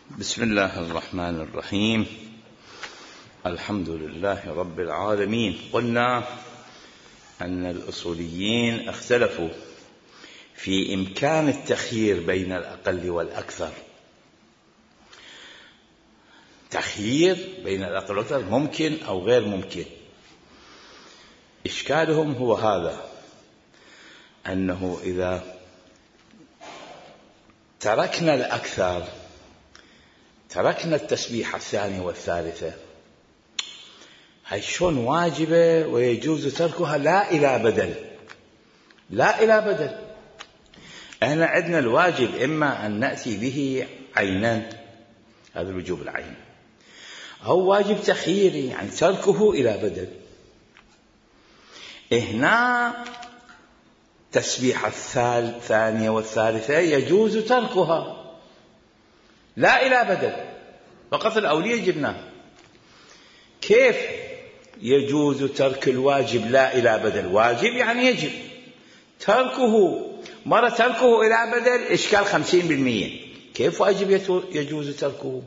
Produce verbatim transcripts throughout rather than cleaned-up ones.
بسم الله الرحمن الرحيم. الحمد لله رب العالمين. قلنا أن الأصوليين اختلفوا في إمكان التخيير بين الأقل والأكثر. تخيير بين الأقل والأكثر ممكن أو غير ممكن. إشكالهم هو هذا، أنه إذا تركنا الأكثر تركنا التسبيحة الثانية والثالثة، هاي شلون واجبة ويجوز تركها لا إلى بدل، لا إلى بدل. احنا عندنا الواجب إما أن نأتي به عينا، هذا الوجوب العين، أو واجب تخييري يعني تركه إلى بدل. هنا تسبيحة الثانية والثالثة يجوز تركها لا إلى بدل، فقط الأولية جبناه. كيف يجوز ترك الواجب لا إلى بدل؟ واجب يعني يجب تركه، مرة تركه إلى بدل إشكال خمسين بالمئة. كيف واجب يجوز تركه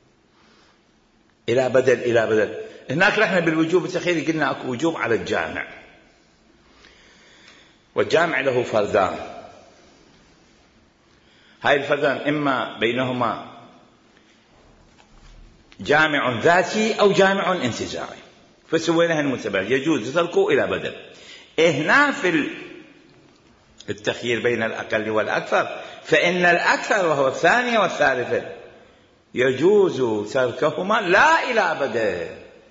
إلى بدل إلى بدل؟ هناك رحنا بالوجوب التخييري، قلنا أكو وجوب على الجامع، والجامع له فردان. هاي الفردان إما بينهما جامع ذاتي أو جامع انتزاعي، فسويناها المتبادل يجوز تركه إلى بدل. هنا في التخيير بين الأقل والأكثر، فإن الأكثر وهو الثانية والثالثة يجوز تركهما لا إلى بدل.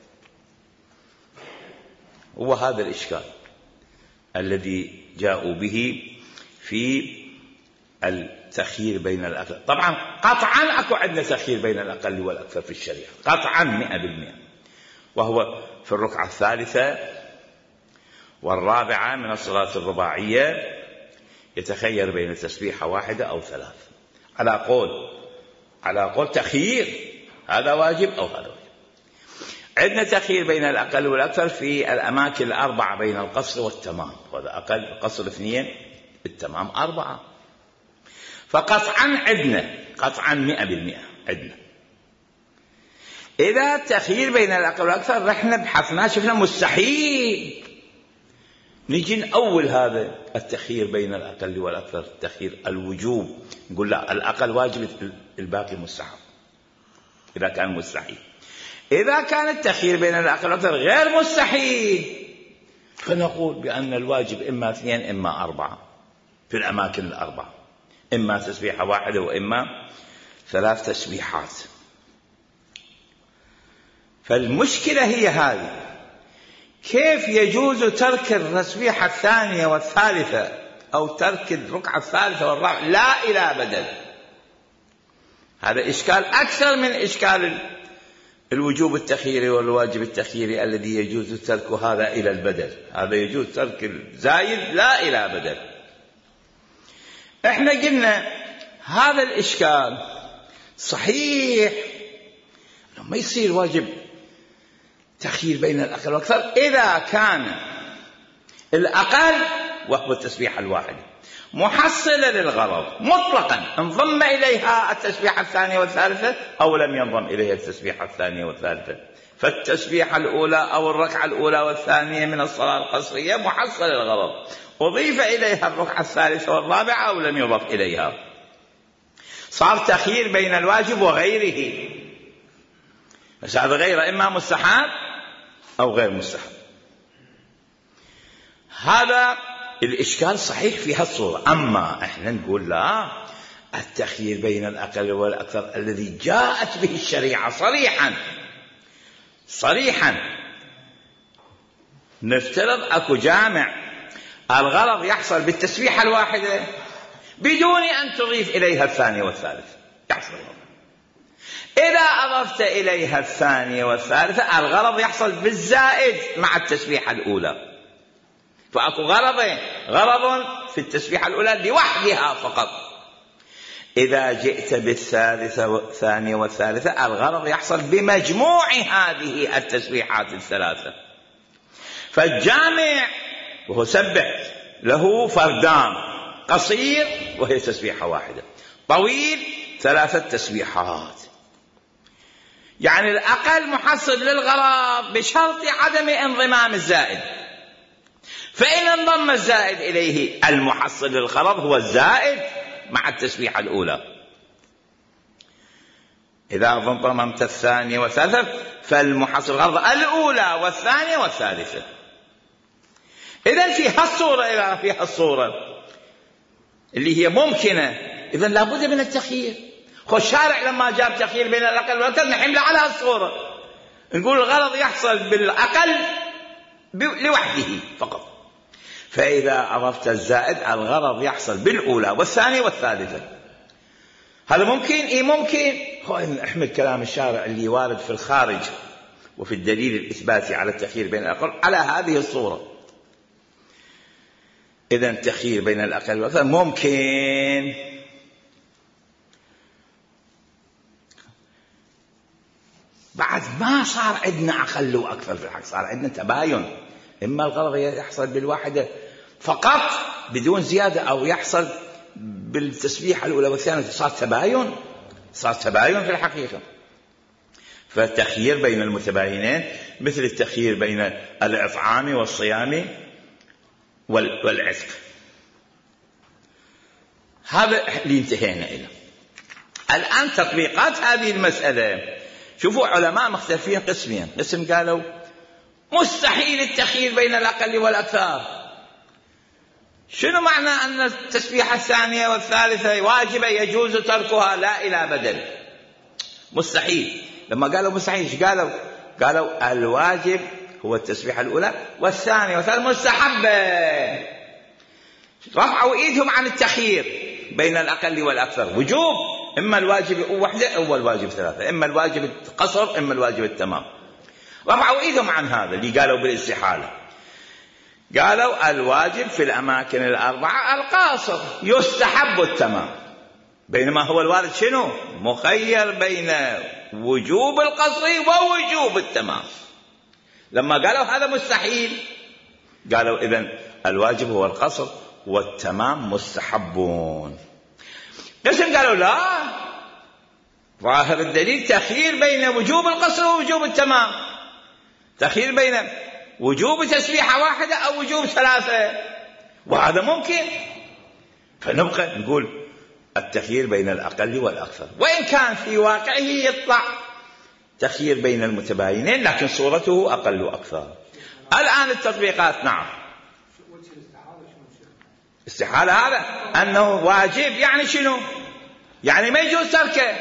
هو هذا الإشكال الذي جاءوا به في التخيير بين الأقل. طبعا قطعا أكو عندنا تخيير بين الأقل والأكثر في الشريعة، قطعا مئة بالمئة، وهو في الركعة الثالثة والرابعة من الصلاة الرباعية يتخير بين تسبيحة واحدة أو ثلاث، على قول على قول تخيير، هذا واجب أو هذا واجب. عندنا تخيير بين الأقل والأكثر في الأماكن الأربعة بين القصر والتمام، وهذا أقل القصر اثنين التمام أربعة، فقطعا عندنا قطعا مئة بالمئة عندنا. إذا التخيير بين الأقل والأكثر رحنا بحثنا شفنا مستحيل نجي نأول هذا التخيير بين الأقل والأكثر، التخيير الوجوب، نقول لا الأقل واجب الباقي مستحب إذا كان مستحيل. إذا كان التخيير بين الأقل والأكثر غير مستحيل، فنقول بأن الواجب إما اثنين إما أربعة في الأماكن الأربعة، إما تسبيحة واحدة وإما ثلاث تسبيحات. فالمشكلة هي هذه، كيف يجوز ترك التسبيحة الثانية والثالثة أو ترك الركعة الثالثة والرابعة لا إلى بدل؟ هذا إشكال أكثر من إشكال الوجوب التخييري والواجب التخييري الذي يجوز ترك هذا إلى البدل. هذا يجوز ترك الزايد لا إلى بدل. احنا قلنا هذا الإشكال صحيح ما يصير واجب تخيير بين الأقل والأكثر إذا كان الأقل وهو التسبيحة الواحدة محصلة للغرض مطلقا، انضم إليها التسبيحة الثانية والثالثة أو لم ينضم إليها التسبيحة الثانية والثالثة. فالتسبيحة الأولى أو الركعة الأولى والثانية من الصلاة القصرية محصلة للغرض، أضيف إليها الركعة الثالثة والرابعة أو لم يضف إليها، صار تخيير بين الواجب وغيره. بس هذا غيره إما مستحب أو غير مستحب. هذا الإشكال صحيح في هالصورة. أما إحنا نقول لا، التخيير بين الأقل والأكثر الذي جاءت به الشريعة صريحا صريحا نفترض أكو جامع الغرض يحصل بالتسبيحة الواحدة بدون أن تضيف إليها الثانية والثالثة، يحصل الغرض. إذا أضفت إليها الثانية والثالثة الغرض يحصل بالزائد مع التسبيحة الأولى. فأكو غرضين، غرض في التسبيحة الأولى لوحدها فقط، إذا جئت بالثالثة والثانية والثالثة الغرض يحصل بمجموع هذه التسبيحات الثلاثة. فالجامع وهو سبح له فردان، قصير وهي تسبيحة واحدة، طويل ثلاثة تسبيحات، يعني الأقل محصل للغرض بشرط عدم انضمام الزائد، فإن انضم الزائد إليه المحصل للغرض هو الزائد مع التسبيحة الأولى. إذا ضممت الثانية والثالثة فالمحصل الغرض الأولى والثانية والثالثة. إذن في هالصورة إذا في هالصورة اللي هي ممكنة، إذن لابد من التخيير. خو الشارع لما جاب تخيير بين الأقل والأكثر نحمل على هالصورة، نقول الغرض يحصل بالأقل لوحده فقط، فإذا أضفت الزائد الغرض يحصل بالأولى والثانية والثالثة. هذا ممكن؟ إيه ممكن. خو نحمل كلام الشارع اللي وارد في الخارج وفي الدليل الإثباتي على التخيير بين الأقل على هذه الصورة. إذن التخيير بين الأقل والأكثر ممكن. بعد ما صار عندنا أقل وأكثر في الحق، صار عندنا تباين، إما الغرض يحصل بالواحدة فقط بدون زيادة أو يحصل بالتسبيحة الأولى والثانية، صار تباين، صار تباين في الحقيقة. فالتخيير بين المتباينين مثل التخيير بين الإطعام والصيام والعتق. هذا اللي انتهينا إليه. الآن تطبيقات هذه المسألة، شوفوا علماء مختلفين قسمين. قسم قالوا مستحيل التخيير بين الأقل والأكثر. شنو معنى أن التسبيحة الثانية والثالثة واجبة يجوز تركها لا إلى بدل؟ مستحيل. لما قالوا مستحيل ايش قالوا؟ قالوا الواجب هو التسبيحة الأولى والثانية والثالثة مستحبة. رفعوا إيدهم عن التخيير بين الأقل والأكثر، وجوب، إما الواجب واحدة أو الواجب ثلاثة، إما الواجب القصر إما الواجب التمام. رفعوا إيدهم عن هذا اللي قالوا بالاستحالة. قالوا الواجب في الأماكن الأربعة القاصر يستحب التمام، بينما هو الوارد شنو؟ مخير بين وجوب القصر ووجوب التمام. لما قالوا هذا مستحيل قالوا إذن الواجب هو القصر والتمام مستحبون. قسم قالوا لا، ظاهر الدليل تخيير بين وجوب القصر ووجوب التمام، تخيير بين وجوب تسبيحة واحدة أو وجوب ثلاثة، وهذا ممكن. فنبقى نقول التخيير بين الأقل والأكثر، وإن كان في واقعه يطلع تخيير بين المتباينين لكن صورته أقل وأكثر. الآن التطبيقات. نعم، استحالة هذا أنه واجب يعني شنو؟ يعني ما يجوز تركه.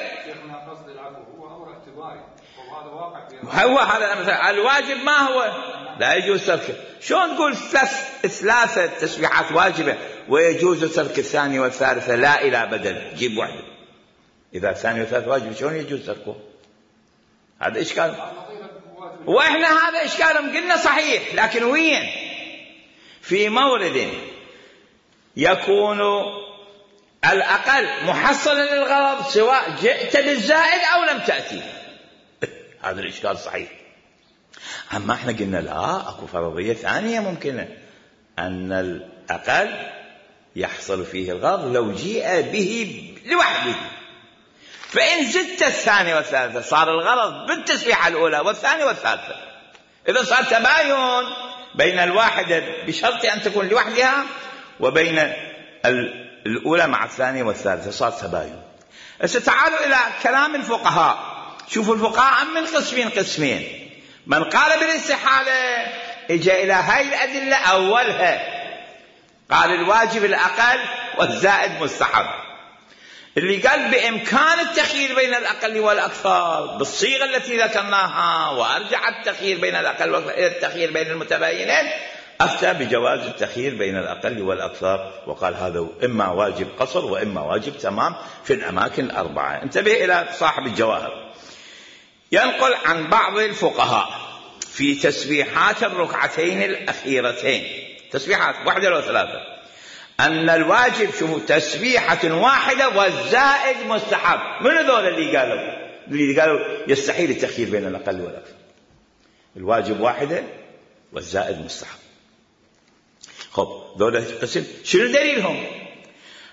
هو هذا مثلا الواجب ما هو لا يجوز تركه. شلون تقول ثلاثة تسبيحات واجبة ويجوز ترك الثانية والثالثة لا إلى بدل؟ جيب واحدة. إذا الثانية والثالثة واجب شلون يجوز تركه؟ هذا إشكال. وإحنا هذا إشكالهم قلنا صحيح، لكن وين؟ في مورد يكون الأقل محصلا للغرض سواء جئت بالزائد أو لم تأتي، هذا الإشكال صحيح. أما إحنا قلنا لا، أكو فرضية ثانية ممكنة، أن الأقل يحصل فيه الغرض لو جيء به لوحده، فإن زدت الثانية والثالثة صار الغرض بالتسبيحة الأولى والثانية والثالثة. إذا صار تباين بين الواحدة بشرط أن تكون لوحدها وبين الأولى مع الثانية والثالثة صار تباين. تعالوا إلى كلام الفقهاء. شوفوا الفقهاء من قسمين قسمين. من قال بالاستحالة إجا إلى هاي الأدلة أولها، قال الواجب الأقل والزائد مستحب. اللي قال بإمكان التخيير بين الأقل والأكثر بالصيغة التي ذكرناها، وأرجع التخيير بين الأقل والتخيير بين المتباينين، أفتى بجواز التخيير بين الأقل والأكثر، وقال هذا إما واجب قصر وإما واجب تمام في الأماكن الأربعة. انتبه إلى صاحب الجواهر، ينقل عن بعض الفقهاء في تسبيحات الركعتين الأخيرتين، تسبيحات واحدة وثلاثة، أن الواجب شوفوا تسبيحة واحدة والزائد مستحب. من هذول اللي قالوا اللي قالوا يستحيل التخيير بين الأقل والأكثر؟ الواجب واحدة والزائد مستحب. خب ذولا قسم شنو دليلهم؟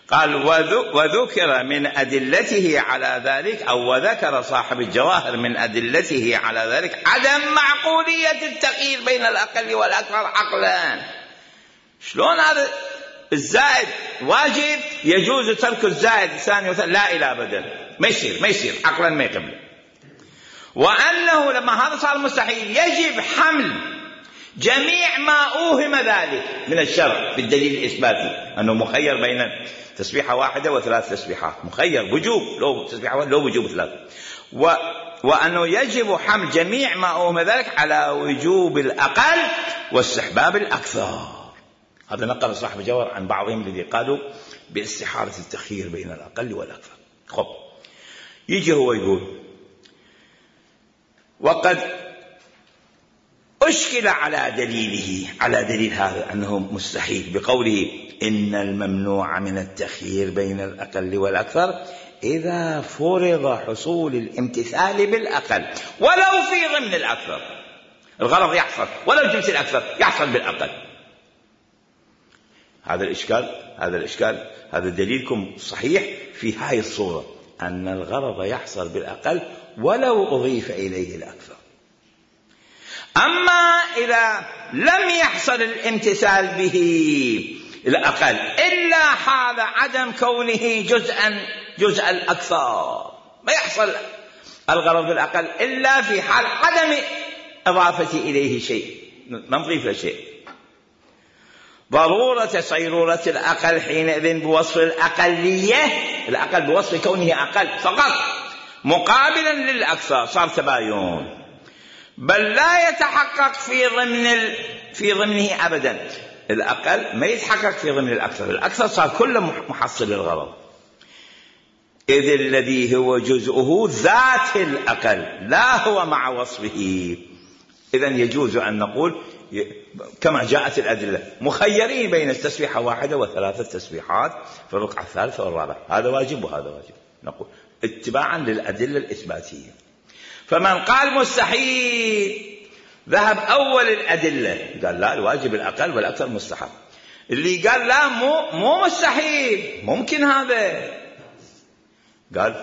قال وذكر من أدلته على ذلك، أو وذكر صاحب الجواهر من أدلته على ذلك عدم معقولية التغيير بين الأقل والأكثر عقلا. شلون هذا الزائد واجب يجوز ترك الزائد ثاني وثالث؟ لا إلى أبدا، ما يصير ما يصير عقلا ما يقبل. وأنه لما هذا صار مستحيل يجب حمل جميع ما أوهم ذلك من الشرع بالدليل الإثباتي، أنه مخير بين تسبيحة واحدة وثلاث تسبيحات، مخير وجوب لو تسبيحة واحدة لو وجوب ثلاث، و... وأنه يجب حمل جميع ما أوهم ذلك على وجوب الأقل واستحباب الأكثر. هذا نقل صاحب الجوهر عن بعضهم الذي قالوا باستحالة التخيير بين الأقل والأكثر. خب يجي هو يقول وقد أشكل على دليله، على دليل هذا أنه مستحيل بقوله إن الممنوع من التخيير بين الأقل والأكثر إذا فرض حصول الامتثال بالأقل ولو في ضمن الأكثر، الغرض يحصل ولو جنس الأكثر يحصل بالأقل. هذا الإشكال هذا الإشكال هذا دليلكم صحيح في هاي الصورة، أن الغرض يحصل بالأقل ولو أضيف إليه الأكثر. أما إذا لم يحصل الامتثال به الأقل إلا حال عدم كونه جزءا جزء الأكثر، ما يحصل الغرض بالأقل إلا في حال عدم إضافة إليه شيء، ما نضيف له شيء. ضرورة صيرورة الأقل حينئذ بوصف الأقلية، الأقل بوصف كونه أقل فقط مقابلا للأكثر، صار تباين، بل لا يتحقق في ضمن ال... في ضمنه أبدا. الأقل ما يتحقق في ضمن الأكثر، الأكثر صار كله محصل للغرض، إذ الذي هو جزءه ذات الأقل لا هو مع وصفه. إذن يجوز أن نقول كما جاءت الأدلة مخيرين بين التسبيحة واحدة وثلاثة تسبيحات في الركعة الثالثة والرابعة، هذا واجب وهذا واجب، نقول اتباعا للأدلة الإثباتية. فمن قال مستحيل ذهب أول الأدلة قال لا الواجب الأقل والأكثر مستحب، اللي قال لا مو مو مستحيل ممكن هذا قال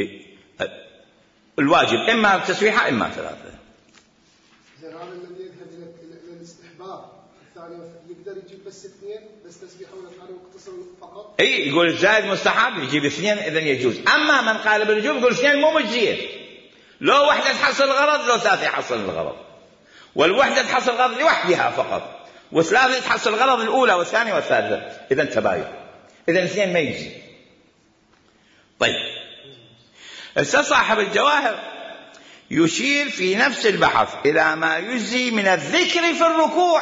الواجب إما تسبيحة إما ثلاثة. هذا الذي يذهب إلى الاستحباب الثاني يقدر يجيب بس اثنين بس تسبيحة ولا ثاني ويقتصر فقط؟ إيه يقول الزائد مستحب يجيب اثنين إذن يجوز. أما من قال بالوجوب يقول اثنين مو مجزية، لو وحدة تحصل الغرض لو ثلاثة يحصل الغرض، والوحدة تحصل الغرض لوحدها فقط، وثلاثة تحصل الغرض الأولى والثانية والثالثة، إذن تباين، إذن اثنين ما يجزي. طيب صاحب الجواهر يشير في نفس البحث إلى ما يجزي من الذكر في الركوع،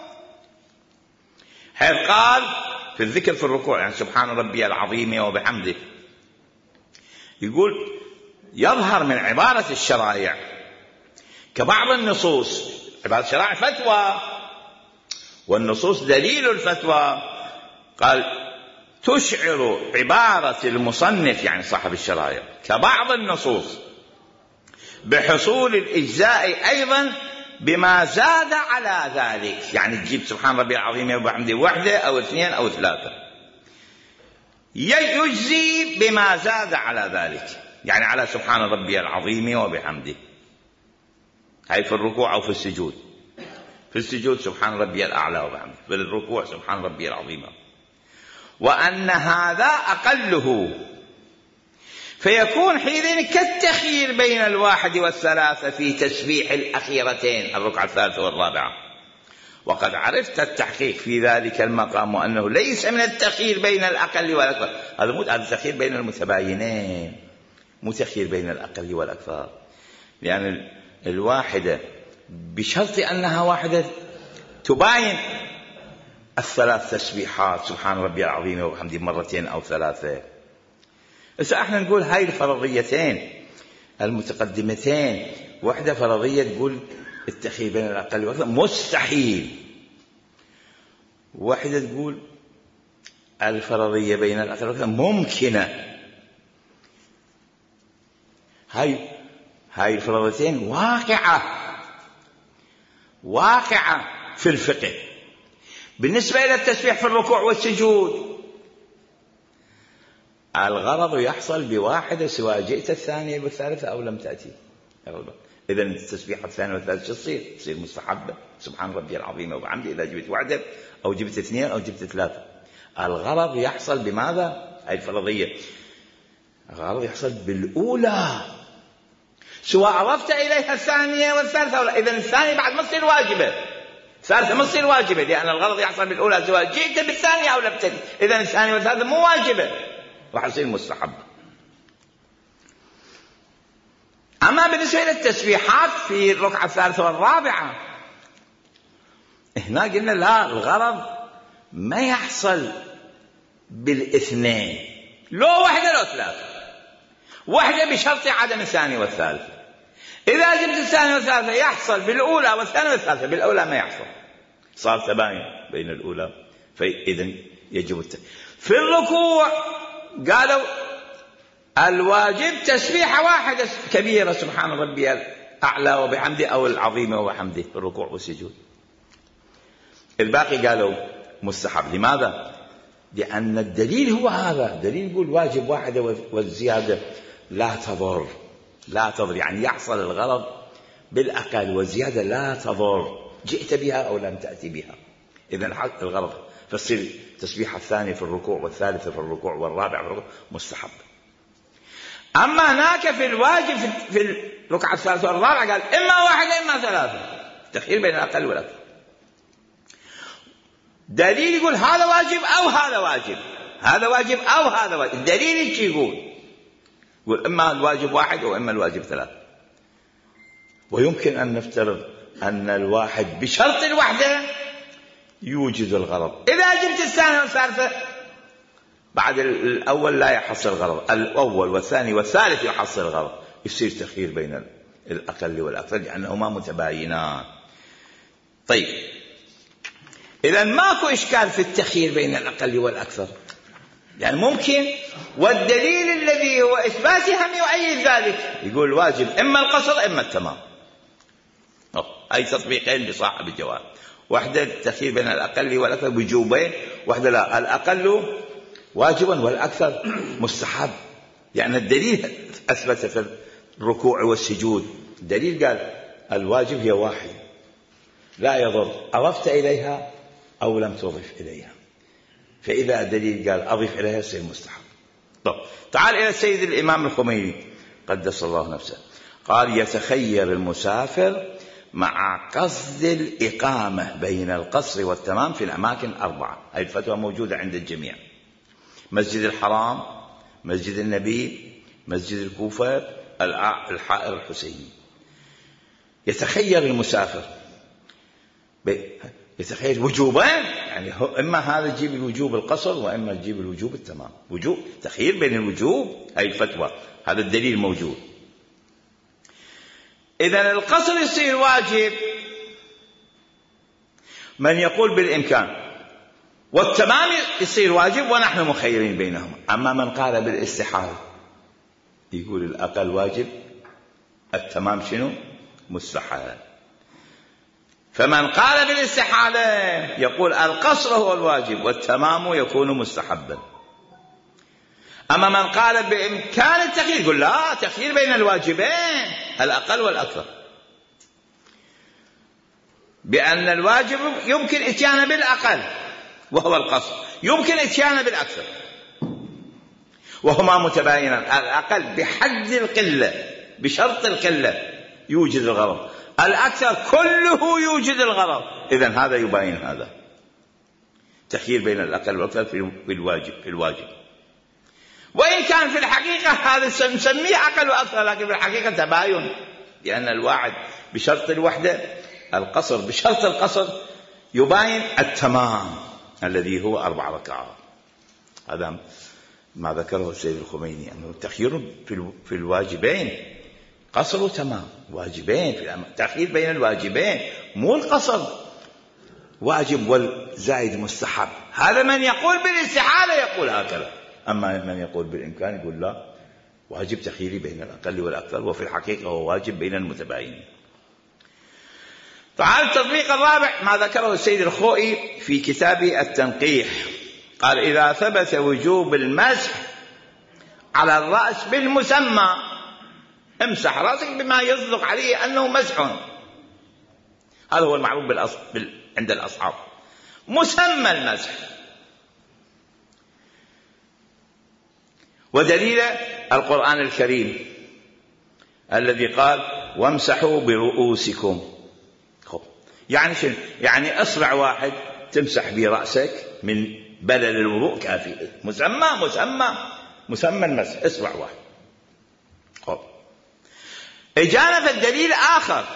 حيث قال في الذكر في الركوع يعني سبحان ربي العظيم وبحمده، يقول يظهر من عبارة الشرائع كبعض النصوص، عبارة الشرائع فتوى والنصوص دليل الفتوى، قال تشعر عبارة المصنف يعني صاحب الشرائع كبعض النصوص بحصول الإجزاء أيضا بما زاد على ذلك، يعني تجيب سبحان ربي العظيم وبحمده وحدة أو اثنين أو ثلاثة، يجزي بما زاد على ذلك، يعني على سبحان ربي العظيم وبحمده، هاي في الركوع أو في السجود. في السجود سبحان ربي الأعلى وبحمده، في الركوع سبحان ربي العظيم، وأن هذا أقله، فيكون حينئذ كالتخيير بين الواحد والثلاثة في تسبيح الأخيرتين الركعة الثالثة والرابعة. وقد عرفت التحقيق في ذلك المقام وأنه ليس من التخيير بين الأقل والأكثر، هذا مو هذا التخيير بين المتباينين، مو تخيير بين الأقل والأكثر، لأن الواحدة بشرط أنها واحدة تباين الثلاث تسبيحات سبحان ربي العظيم وبحمده مرتين أو ثلاثة. إذا احنا نقول هاي الفرضيتين المتقدمتين، واحدة فرضية تقول التخيير بين الأقل والأكثر مستحيل، واحدة تقول الفرضية بين الأقل والأكثر ممكنة. هاي هاي الفرضيتين واقعة واقعة في الفقه. بالنسبة إلى التسبيح في الركوع والسجود الغرض يحصل بواحدة سواء جئت الثانية والثالثة أو لم تأتي. إذا التسبيحة الثانية والثالثة شو تصير؟ تصير مستحبة، سبحان ربي العظيم وبحمده، إذا جبت واحدة أو جبت اثنين أو جبت ثلاثة. الغرض يحصل بماذا؟ هذه الفرضية. الغرض يحصل بالأولى سواء أضفت إليها الثانية والثالثة ولا. إذا الثانية بعد ما تصير واجبة، الثالثة ما تصير واجبة، لأن الغرض يحصل بالأولى سواء جئت بالثانية أو لم تأتي. إذا الثانية والثالثة مو واجبة، راح تصير مستحب. أما بالنسبة للتسبيحات في الركعة الثالثة والرابعة، هنا قلنا لا، الغرض ما يحصل بالاثنين، لو واحدة لو ثلاثة، واحدة بشرط عدم الثانية والثالثة. إذا جبت الثانية والثالثة يحصل بالأولى والثانية والثالثة، بالأولى ما يحصل، صار تباين بين الأولى، فإذا يجب الت... في الركوع قالوا الواجب تسبيحة واحدة كبيرة سبحان ربي الأعلى وبحمده أو العظيمة وبحمده في الركوع والسجود. الباقي قالوا مستحب. لماذا؟ لأن الدليل هو هذا، الدليل يقول واجب واحدة والزيادة لا تضر، لا تضر يعني يحصل الغرض بالأقل والزيادة لا تضر، جئت بها أو لم تأتي بها. إذن الغرض فتصير التسبيحة الثانية في الركوع والثالثة في الركوع والرابعة في الركوع مستحب. أما هناك في الواجب في الركعة الثالثة والرابعة قال إما واحدة إما ثلاثة، تخيير بين الأقل والأكثر. دليل يقول هذا واجب أو هذا واجب، هذا واجب أو هذا واجب. الدليل يجي يقول يقول إما الواجب واحد وإما الواجب ثلاثة. ويمكن أن نفترض أن الواحد بشرط الوحدة يوجد الغرض. إذا جبت الثانية والثالثة بعد الأول لا يحصل الغرض، الأول والثاني والثالث يحصل الغرض، يصير تخيير بين الأقل والأكثر لأنهما متباينان. طيب إذا ماكو إشكال في التخيير بين الأقل والأكثر، يعني ممكن، والدليل الذي هو إثباتهم يؤيد ذلك. يقول واجب إما القصر إما التمام. أي تطبيقين لصاحب الجواب، واحدة التخيير بين الأقل والأكثر وجوبين، واحدة لا، الأقل واجبا والأكثر مستحب. يعني الدليل أثبت في الركوع والسجود، الدليل قال الواجب هي واحد لا يضر أضفت إليها أو لم تضف إليها، فإذا الدليل قال أضف إليها يصير مستحب. طب تعال إلى السيد الإمام الخميني قدس الله نفسه، قال يتخير المسافر مع قصد الإقامة بين القصر والتمام في الأماكن أربعة. هذه الفتوى موجودة عند الجميع: مسجد الحرام، مسجد النبي، مسجد الكوفة، الحائر الحسيني. يتخير المسافر، يتخير وجوبين، يعني إما هذا تجيب الوجوب القصر وإما تجيب الوجوب التمام، وجوب تخير بين الوجوب. هذه الفتوى، هذا الدليل موجود. إذن القصر يصير واجب من يقول بالإمكان، والتمام يصير واجب ونحن مخيرين بينهم. أما من قال بالاستحالة يقول الأقل واجب التمام شنو؟ مستحال. فمن قال بالاستحالة يقول القصر هو الواجب والتمام يكون مستحبا. أما من قال بإمكان التخيير يقول لا، تخيير بين الواجبين الأقل والأكثر، بأن الواجب يمكن إتيانه بالأقل وهو القصر، يمكن إتيانه بالأكثر، وهما متباينان. الأقل بحد القلة بشرط القلة يوجد الغرض، الأكثر كله يوجد الغرض. إذن هذا يباين هذا، تخيير بين الأقل والأكثر في الواجب في الواجب وإن كان في الحقيقة هذا نسميه أقل وأكثر، لكن في الحقيقة تباين، لأن الواحد بشرط الوحدة، القصر بشرط القصر يباين التمام الذي هو أربع ركعات. هذا ما ذكره السيد الخميني، أنه التخيير في الواجبين قصر وتمام، واجبين في التخيير بين الواجبين، مو القصر واجب والزائد مستحب. هذا من يقول بالاستحالة يقول هكذا. أما من يقول بالإمكان يقول لا، واجب تخييري بين الأقل والأكثر، وفي الحقيقة هو واجب بين المتباينين. تعال التطبيق الرابع ما ذكره السيد الخوئي في كتابه التنقيح، قال إذا ثبت وجوب المسح على الرأس بالمسمى، امسح رأسك بما يصدق عليه أنه مسح. هذا هو المعروف بالأص... بال... عند الأصحاب، مسمى المسح. ودليل القرآن الكريم الذي قال وامسحوا برؤوسكم. يعني شنو؟ يعني أصبع واحد تمسح برأسك من بلل الوضوء كافي. مسمى مسمى مسمى المسح أصبع واحد. خب. إجانا في الدليل آخر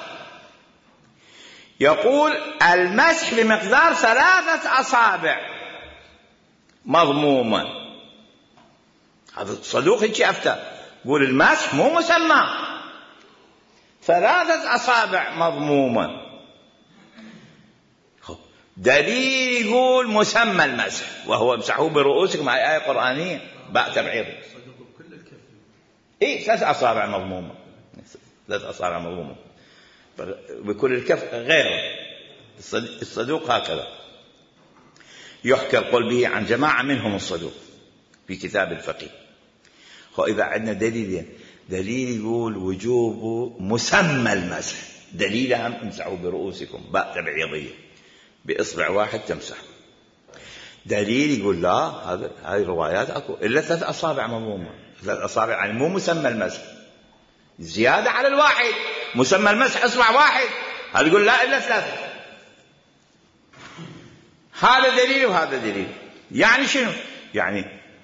يقول المسح بمقدار ثلاثة أصابع مضموما. هذا الصدوق هيك أفتى، يقول المسح مو مسمى، ثلاثة أصابع مضموما. دليل يقول مسمى المسح وهو امسحوا برؤوسكم، هاي آية قرآنية باء تبعيض. إيه ثلاث أصابع مضمومة، ثلاث أصابع مضمومة بكل الكف غيره. الصدوق هكذا يحكى القول به عن جماعة منهم الصدوق في كتاب الفقيه. وإذا عندنا دليلين، دليل يقول وجوب مسمى المسح، دليلها امسحوا برؤوسكم باء تبعيضية بإصبع واحد تمسح. دليل يقول لا، هذا هذه الروايات اكو الا ثلاث اصابع مضمومه، ثلاث اصابع يعني مو مسمى المسح، زياده على الواحد. مسمى المسح اصبع واحد، هذا يقول لا الا ثلاثه. هذا دليل وهذا دليل. يعني شنو؟ يعني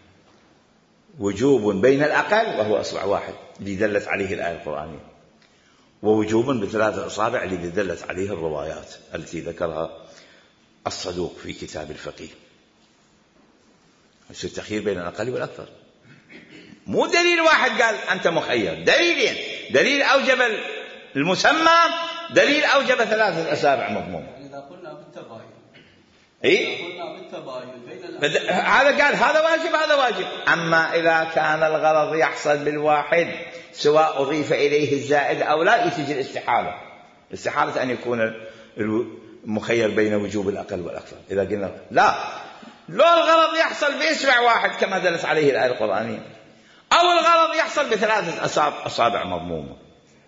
وجوب بين الاقل وهو اصبع واحد اللي دلت عليه الايه القرانيه، ووجوب بثلاثه اصابع اللي دلت عليه الروايات التي ذكرها الصدوق في كتاب الفقيه. يصير تخيير بين الأقل والأكثر، مو دليل واحد قال أنت مخير، دليلين، دليل أوجب المسمى، دليل أوجب ثلاثة أسابع مضمومة. إذا قلنا بالتباين، إيه؟ إذا قلنا بالتباين بين بد... هذا قال هذا واجب هذا واجب. أما إذا كان الغرض يحصل بالواحد سواء أضيف إليه الزائد أو لا، يتجي الاستحالة. الاستحالة أن يكون مخير بين وجوب الأقل والأكثر. إذا قلنا لا، لو الغرض يحصل بإصبع واحد كما دلت عليه الآية القرآنية، أو الغرض يحصل بثلاثة أصابع مضمومة،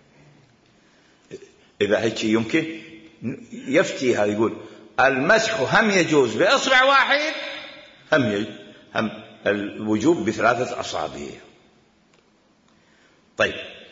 إذا هيك يمكن يفتي هذا يقول المسح هم يجوز بإصبع واحد، هم يجوز هم الوجوب بثلاثة أصابع. طيب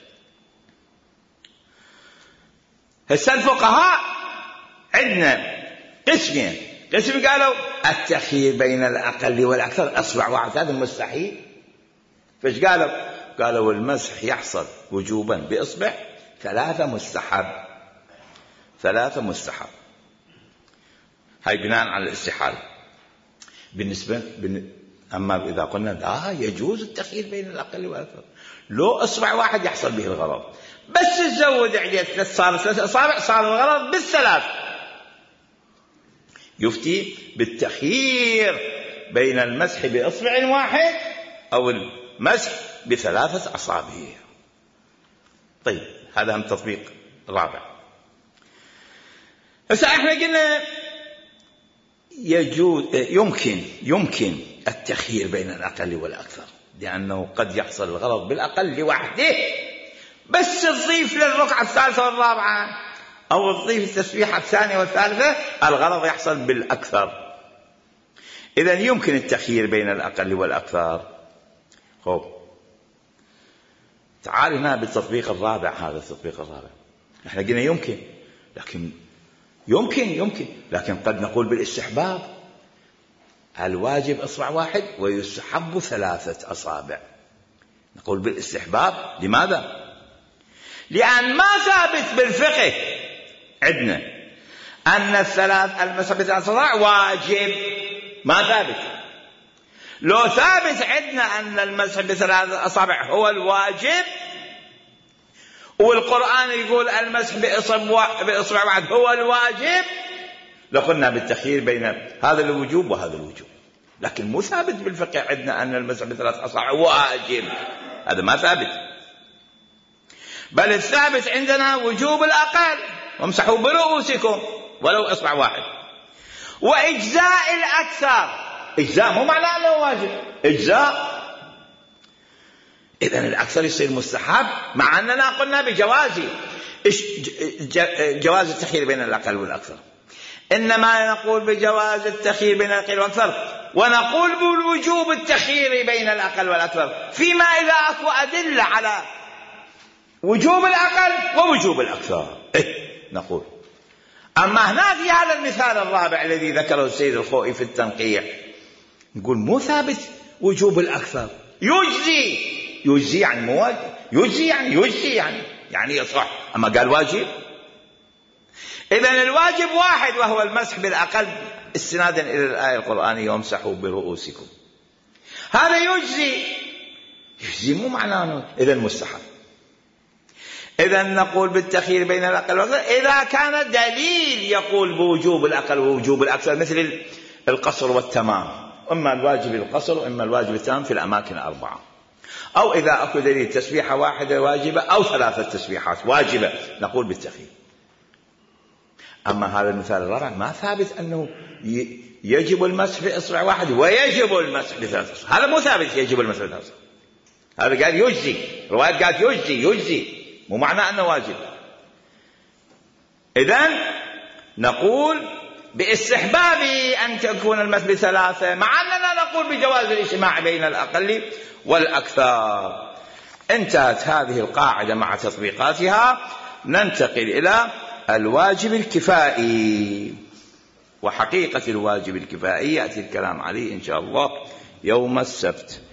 هسه الفقهاء عندنا قسمين، قسم قالوا التخيير بين الأقل والأكثر أصبع واحد هذا مستحيل. فايش قالوا؟ قالوا المسح يحصل وجوبا بإصبع، ثلاثة مستحب، ثلاثة مستحب. هاي بناء على الاستحالة. بالنسبة بن... أما إذا قلنا لا يجوز التخيير بين الأقل والأكثر، لو أصبع واحد يحصل به الغرض، بس تزود عليه ثلاث صار ثلاث أصابع صار الغرض بالثلاث، يفتي بالتخيير بين المسح بإصبع واحد أو المسح بثلاثة أصابع. طيب هذا هم تطبيق رابع. بس احنا قلنا يجوز يمكن يمكن التخيير بين الأقل والأكثر، لأنه قد يحصل الغرض بالأقل لوحده، بس تضيف للركعة الثالثة والرابعة أو تضيف التسبيحة الثانية والثالثة الغرض يحصل بالأكثر. إذن يمكن التخيير بين الأقل والأكثر. خب تعال هنا بالتطبيق الرابع. هذا التطبيق الرابع احنا قلنا يمكن، لكن يمكن يمكن لكن قد نقول بالاستحباب. الواجب إصبع واحد ويستحب ثلاثة أصابع. نقول بالاستحباب. لماذا؟ لأن ما ثابت بالفقه عندنا أن الثلاث المسح بثلاث أصابع واجب، ما ثابت. لو ثابت عندنا أن المسح بثلاث أصابع هو الواجب، والقرآن يقول المسح بإصبع واحد هو الواجب، لقلنا بالتخيير بين هذا الوجوب وهذا الوجوب. لكن مو ثابت بالفقه عندنا أن المسح بثلاث أصابع واجب، هذا ما ثابت. بل الثابت عندنا وجوب الأقل، وامسحوا برؤوسكم ولو إصبع واحد، وإجزاء الأكثر. إجزاء مو معناه أنه واجب، إجزاء إذن الأكثر يصير مستحب، مع أننا قلنا بجواز جواز التخيير بين الأقل والأكثر. إنما نقول بجواز التخيير بين الأقل والأكثر، ونقول بوجوب التخيير بين الأقل والأكثر فيما إذا أكو أدلة على وجوب الأقل ووجوب الأكثر. إيه نقول. أما هنا في هذا المثال الرابع الذي ذكره السيد الخوئي في التنقيح، نقول مو ثابت وجوب الأكثر، يجزي يجزي يعني مو يجزي يعني يجزي يعني يعني يصح، أما قال واجب. إذن الواجب واحد وهو المسح بالأقل استنادا إلى الآية القرآنية وامسحوا برؤوسكم. هذا يجزي يجزي مو معناه إذن مستحب. إذن نقول بالتخيير بين الأقل والأكثر إذا كان دليل يقول بوجوب الأقل ووجوب الأكثر، مثل القصر والتمام، إما الواجب القصر وإما الواجب التمام في الأماكن أربعة، أو إذا أكو دليل تسبيحة واحدة واجبة أو ثلاثة تسبيحات واجبة نقول بالتخيير. أما هذا المثال الرابع ما ثابت أنه يجب المسح بإصبع واحد ويجب المسح بثلاث أصبع، هذا مو ثابت يجب المسح بثلاث أصبع، هذا قال يجزي، رواية قالت يجزي يجزي مو معنى أنه واجب. إذن نقول باستحباب أن تكون المسح بثلاثة، مع أننا نقول بجواز الاجتماع بين الأقل والأكثر. انتهت هذه القاعدة مع تطبيقاتها. ننتقل إلى الواجب الكفائي، وحقيقة الواجب الكفائي يأتي الكلام عليه إن شاء الله يوم السبت.